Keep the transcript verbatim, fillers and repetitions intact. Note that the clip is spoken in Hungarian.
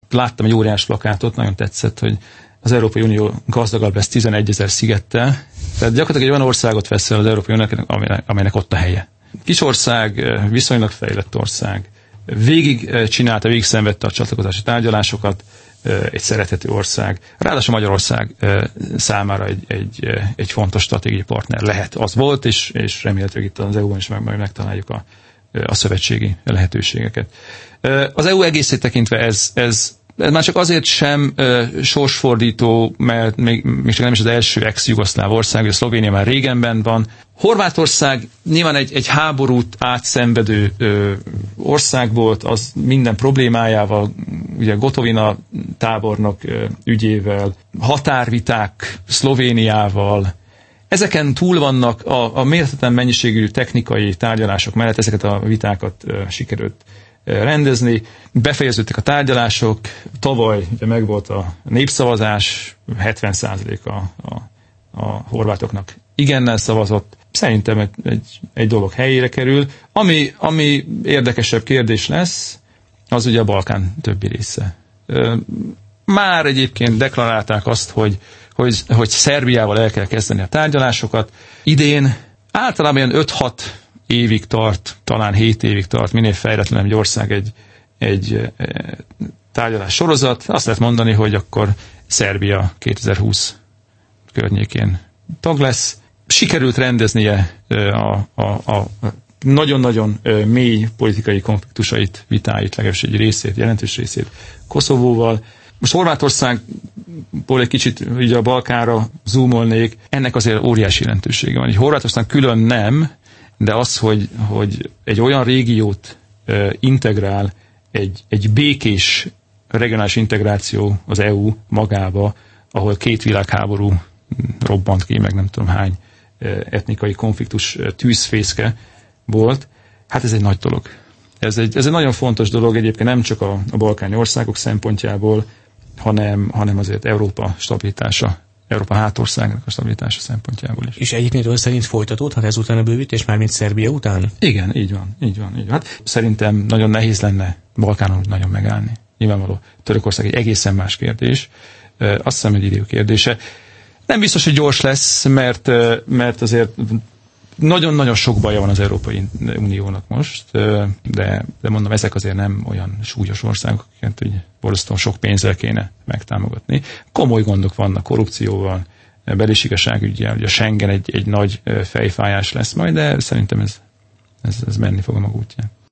láttam egy óriás plakátot, nagyon tetszett, hogy az Európai Unió gazdagabb lesz tizenegyezer szigettel. Tehát gyakorlatilag egy olyan országot vesz el az Európai Uniónak, amelynek, amelynek ott a helye. Kis ország, viszonylag fejlett ország. Végig csinálta, végig szenvedte a csatlakozási tárgyalásokat, egy szerethető ország. Ráadásul Magyarország számára egy, egy, egy fontos stratégiai partner lehet. Az volt, és, és remélhetőleg itt az é u-ban is meg, meg megtaláljuk a, a szövetségi lehetőségeket. Az é u egészét tekintve ez, ez Ez már csak azért sem uh, sorsfordító, mert még, még csak nem is az első ex-jugoszláv ország, hogy a Szlovénia már régenben van. Horvátország nyilván egy, egy háborút átszenvedő uh, ország volt, az minden problémájával, ugye Gotovina tábornok uh, ügyével, határviták Szlovéniával. Ezeken túl vannak a, a mérhetetlen mennyiségű technikai tárgyalások mellett, ezeket a vitákat uh, sikerült rendezni. Befejeződtek a tárgyalások, tavaly ugye megvolt a népszavazás, hetven százalék a, a, a horvátoknak igennel szavazott. Szerintem egy, egy, egy dolog helyére kerül. Ami, ami érdekesebb kérdés lesz, az ugye a Balkán többi része. Már egyébként deklarálták azt, hogy, hogy, hogy Szerbiával el kell kezdeni a tárgyalásokat. Idén általában ilyen öt-hat évig tart, talán hét évig tart, minél fejletlenebb egy ország egy, egy e, tárgyalás sorozat. Azt lehet mondani, hogy akkor Szerbia kétezer-húsz környékén tag lesz. Sikerült rendeznie a, a, a nagyon-nagyon mély politikai konfliktusait, vitáit, legalábbis egy részét, jelentős részét Koszovóval. Most Horvátországból egy kicsit ugye a Balkánra zoomolnék, ennek azért óriási jelentősége van. Egy Horvátország külön nem, de az, hogy, hogy egy olyan régiót uh, integrál, egy, egy békés regionális integráció az é u magába, ahol két világháború robbant ki, meg nem tudom hány uh, etnikai konfliktus uh, tűzfészke volt, hát ez egy nagy dolog. Ez egy, ez egy nagyon fontos dolog egyébként nem csak a, a balkáni országok szempontjából, hanem, hanem azért Európa stabilitása, Európa hátországnak a stabilitása szempontjából is. És egyébként ön szerint folytatódhat ezután a bővítés, már mint Szerbia után? Igen, így van, így van, így van. Hát szerintem nagyon nehéz lenne Balkánon nagyon megállni. Nyilvánvaló Törökország egy egészen más kérdés. Azt hiszem, egy idő kérdése. Nem biztos, hogy gyors lesz, mert, mert azért nagyon-nagyon sok baja van az Európai Uniónak most, de, de mondom, ezek azért nem olyan súlyos országok, akiket úgy borzasztóan sok pénzzel kéne megtámogatni. Komoly gondok vannak korrupcióval, bel- igazságügyel, ugye a Schengen egy, egy nagy fejfájás lesz majd, de szerintem ez, ez, ez menni fog a maga útján.